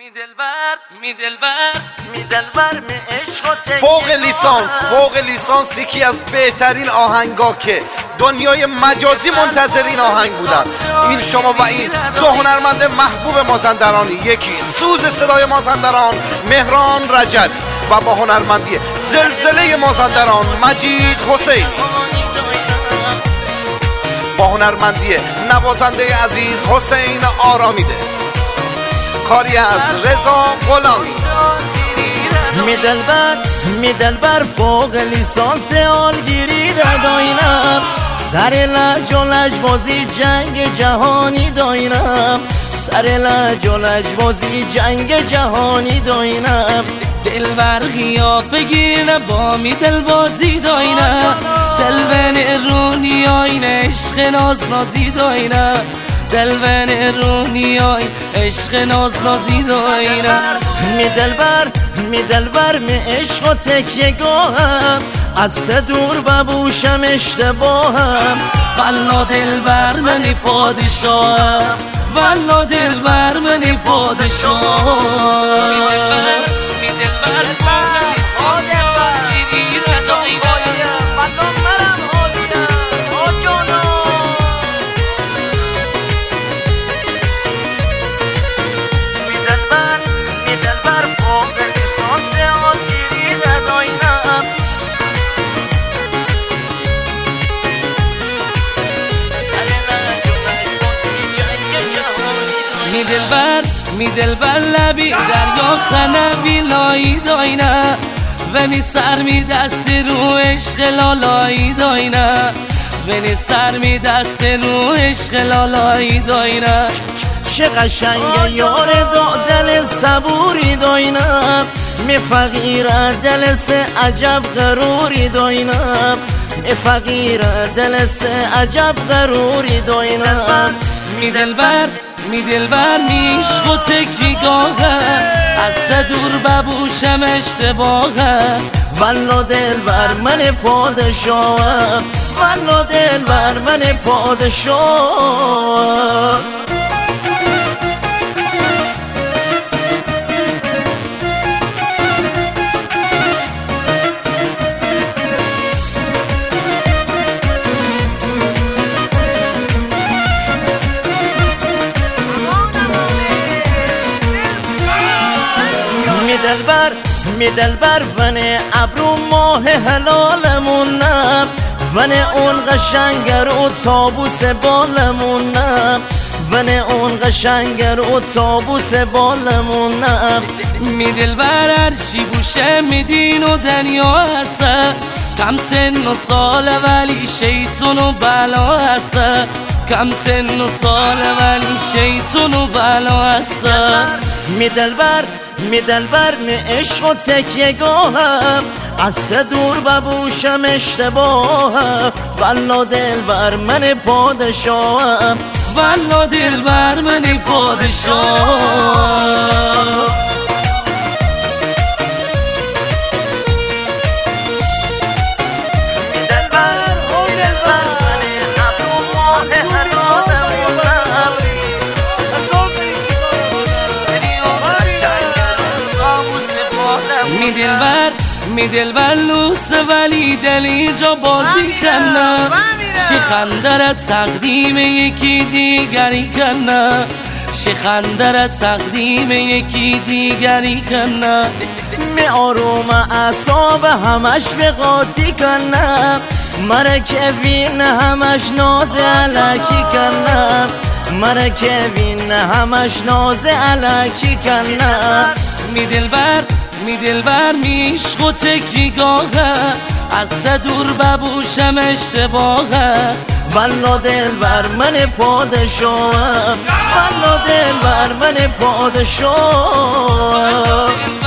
فوق لیسانس یکی از بهترین آهنگا که دنیای مجازی منتظر این آهنگ بودن. این شما و این دو هنرمند محبوب مازندرانی، یکی سوز صدای مازندران مهران رجب و با هنرمندی زلزله مازندران مجید حسین، با هنرمندی نوازنده عزیز حسین آرامیده، کاری از رضا غلامی. می دلبر فوق لیسانس آلگیری را داینم، سر لج و لجبازی جنگ جهانی داینم، سر لج و لجبازی جنگ جهانی داینم. دلبر قیافه گیرنه با می دلبازی داینم، دلبن رونی آین عشق ناز نازی داینم، دلبن رونی آین عشق ناز نازی داینم. می دلبر می عشق و تکیه گاهم، از دور ببوشم اشتباهم. والا دلبر منی پادشاهم، والا دلبر منی پادشاهم. می دلبر می دلبر لبی دریا خنبی لایی داینه ونی سر می دست رو عشق لالایی داینه، ونی سر می دست رو عشق لالایی داینه. چه قشنگ یار دل صبوری داینم، می فقیر دل سه عجب غروری داینم، می فقیر دل سه عجب غروری داینم. می دلبر میشق و تکیگاهه، از دور ببوشم اشتباهه. والا دلبر من پادشاهم، والا دلبر من پادشاهم. می دلبر ونه ابرو ماه حلالمونم، ونه اون قشنگ رو تابوس بالمونم، ونه اون قشنگ رو تابوس بالمونم. می دلبر هرچی بوشه میدین و دنیا هسته، کم سن و سال ولی شیطون و بلا هسته، کم سن و سال ولی شیطون و بلا هسته. می دلبر می عشق و تکیه گاهم، از دور ببوشم اشتباهم. والا دلبر من پادشاهم، والا دلبر من پادشاهم. می دلبر لوسه ولی دلی جا بازی کنه، شیخندر تقدیم یکی دیگری کنه، شیخندر تقدیم یکی دیگری کنه. می آروم اعصاب همش به قاطی کنه، مره که وین همش ناز علکی کنه، مره که وین همش ناز علکی کنه. می دلبر میشق و تکیگاهه، از دور ببوشم اشتباهه. والا دلبر من پادشاهم، والا دلبر من پادشاهم.